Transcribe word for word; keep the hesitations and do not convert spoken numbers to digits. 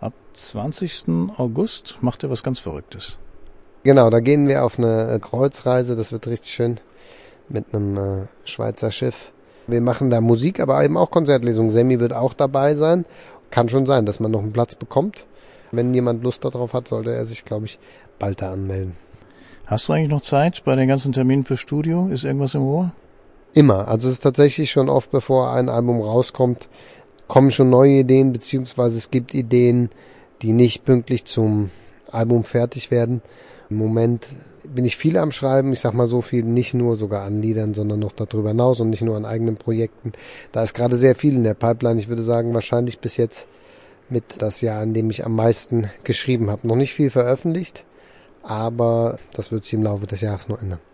Ab zwanzigsten August macht er was ganz Verrücktes. Genau, da gehen wir auf eine Kreuzreise, das wird richtig schön, mit einem äh, Schweizer Schiff. Wir machen da Musik, aber eben auch Konzertlesungen. Sammy wird auch dabei sein. Kann schon sein, dass man noch einen Platz bekommt. Wenn jemand Lust darauf hat, sollte er sich, glaube ich, bald da anmelden. Hast du eigentlich noch Zeit bei den ganzen Terminen für Studio? Ist irgendwas im Ohr? Immer. Also es ist tatsächlich schon oft, bevor ein Album rauskommt, kommen schon neue Ideen, beziehungsweise es gibt Ideen, die nicht pünktlich zum Album fertig werden. Im Moment bin ich viel am Schreiben, ich sag mal so viel, nicht nur sogar an Liedern, sondern noch darüber hinaus und nicht nur an eigenen Projekten. Da ist gerade sehr viel in der Pipeline. Ich würde sagen, wahrscheinlich bis jetzt mit das Jahr, in dem ich am meisten geschrieben habe. Noch nicht viel veröffentlicht, aber das wird sich im Laufe des Jahres noch ändern.